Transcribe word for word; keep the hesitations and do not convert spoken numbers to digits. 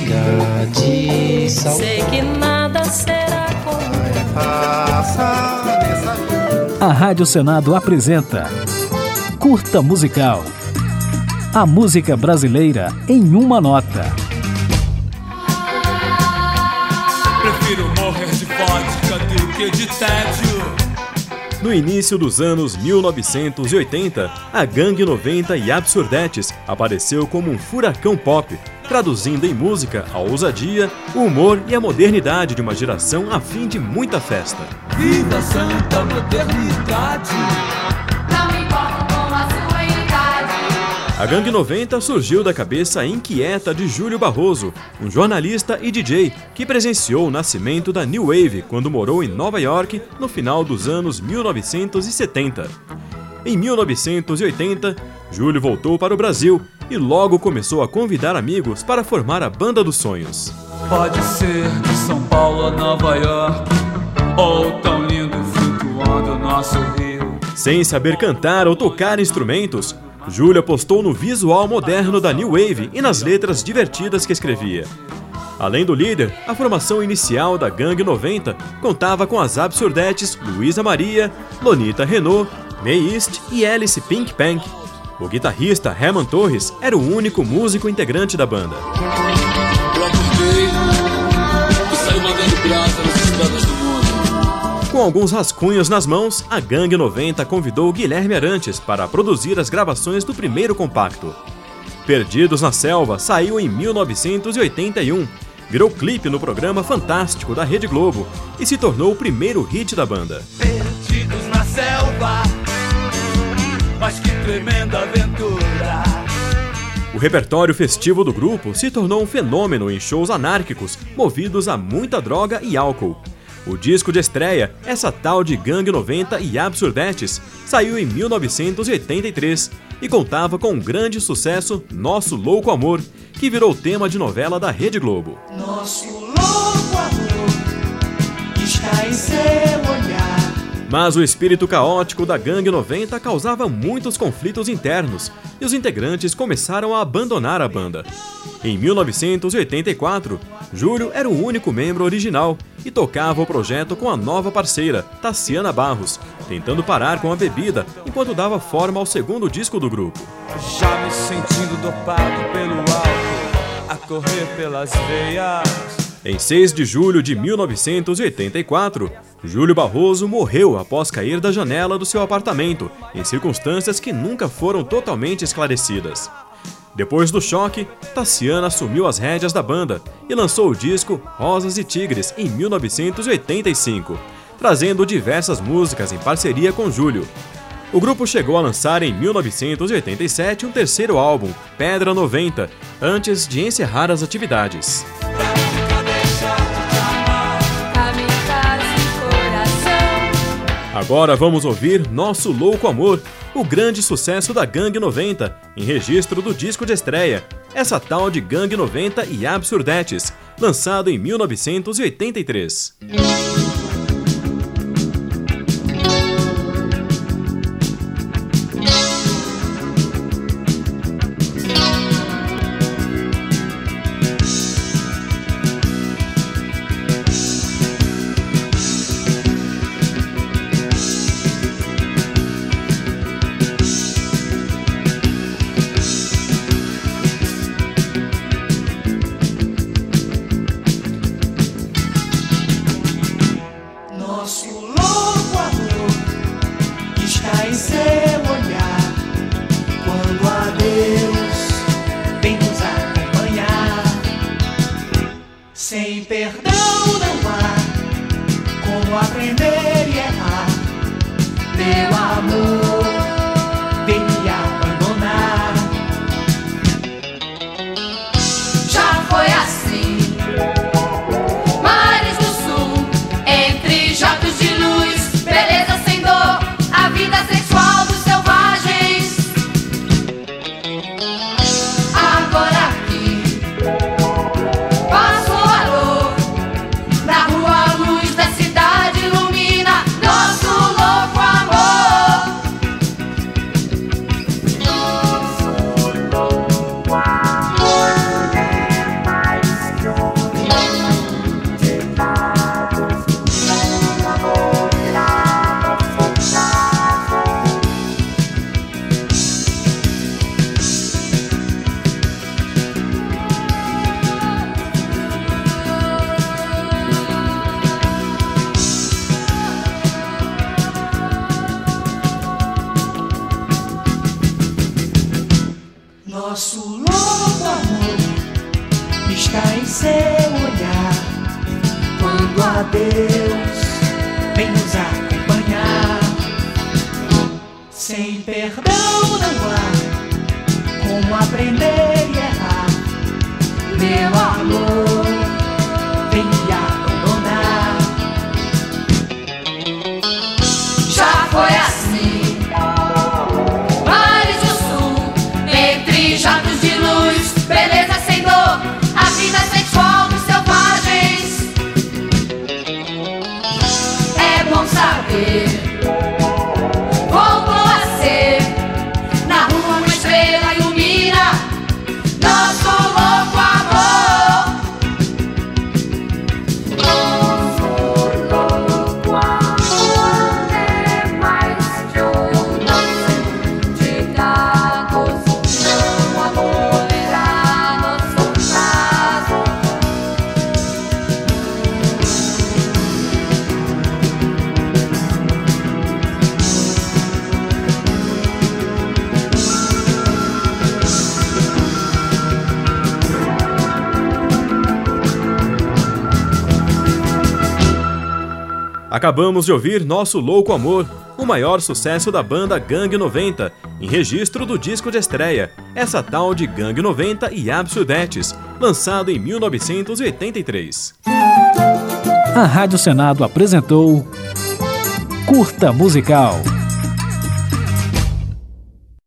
chega de saudade. Sei que nada será como A Rádio Senado apresenta Curta Musical. A música brasileira em uma nota. Prefiro morrer de vodka do que de tédio. No início dos anos mil novecentos e oitenta, a Gangue noventa e Absurdetes apareceu como um furacão pop, traduzindo em música a ousadia, o humor e a modernidade de uma geração a fim de muita festa. Viva a santa modernidade! Não me importo com a sua idade. A Gangue noventa surgiu da cabeça inquieta de Júlio Barroso, um jornalista e D J que presenciou o nascimento da New Wave quando morou em Nova York no final dos anos mil novecentos e setenta. Em mil novecentos e oitenta, Júlio voltou para o Brasil e logo começou a convidar amigos para formar a Banda dos Sonhos. Pode ser de São Paulo a Nova York, ou tão lindo flutuando o nosso rio. Sem saber cantar ou tocar instrumentos, Júlio apostou no visual moderno da New Wave e nas letras divertidas que escrevia. Além do líder, a formação inicial da Gangue noventa contava com as Absurdetes Luísa Maria, Lonita Renault, May East e Alice Pink Pank. O guitarrista Herman Torres era o único músico integrante da banda. Eu acordei e saí mandando brasa nas estradas do mundo. Com alguns rascunhos nas mãos, a Gangue noventa convidou Guilherme Arantes para produzir as gravações do primeiro compacto. Perdidos na Selva saiu em mil novecentos e oitenta e um, virou clipe no programa Fantástico da Rede Globo e se tornou o primeiro hit da banda. Perdidos na selva, mas que tremenda aventura. O repertório festivo do grupo se tornou um fenômeno em shows anárquicos, movidos a muita droga e álcool. O disco de estreia, essa tal de Gangue noventa e Absurdetes, saiu em mil novecentos e oitenta e três e contava com um grande sucesso, Nosso Louco Amor, que virou tema de novela da Rede Globo. Nosso louco amor está em seu olhar. Mas o espírito caótico da Gangue noventa causava muitos conflitos internos e os integrantes começaram a abandonar a banda. Em mil novecentos e oitenta e quatro, Júlio era o único membro original e tocava o projeto com a nova parceira, Tassiana Barros, tentando parar com a bebida enquanto dava forma ao segundo disco do grupo. Já me sentindo dopado pelo álcool, a correr pelas veias. Em seis de julho de mil novecentos e oitenta e quatro, Júlio Barroso morreu após cair da janela do seu apartamento, em circunstâncias que nunca foram totalmente esclarecidas. Depois do choque, Tassiana assumiu as rédeas da banda e lançou o disco Rosas e Tigres em mil novecentos e oitenta e cinco, trazendo diversas músicas em parceria com Júlio. O grupo chegou a lançar em mil novecentos e oitenta e sete um terceiro álbum, Pedra noventa, antes de encerrar as atividades. Agora vamos ouvir Nosso Louco Amor, o grande sucesso da Gangue noventa, em registro do disco de estreia, essa tal de Gangue noventa e Absurdetes, lançado em mil novecentos e oitenta e três. Sem perdão não há como aprender e errar. Meu amor, vem me abandonar. Já foi assim, mares do sul, entre jatos de luz, beleza sem dor, a vida sexual dos selvagens. Agora aqui passo a dor, na rua a luz da cidade ilumina nosso louco amor. pedindo a Deus, vem nos acompanhar. Sem perdão não há como aprender e errar. Meu amor, vem me abandonar. Já foi assim, mares do sul, entre jatos de luz, beleza sem dor, a vida sexual dos selvagens. É bom saber, voltou a ser, na rua uma estrela ilumina nosso louco amor. Nosso louco amor é mais de um doce de gatos. Não amolerá nosso caso. Acabamos de ouvir Nosso Louco Amor, o maior sucesso da banda Gangue noventa, em registro do disco de estreia, essa tal de Gangue noventa e Absurdetes, lançado em mil novecentos e oitenta e três. A Rádio Senado apresentou Curta Musical.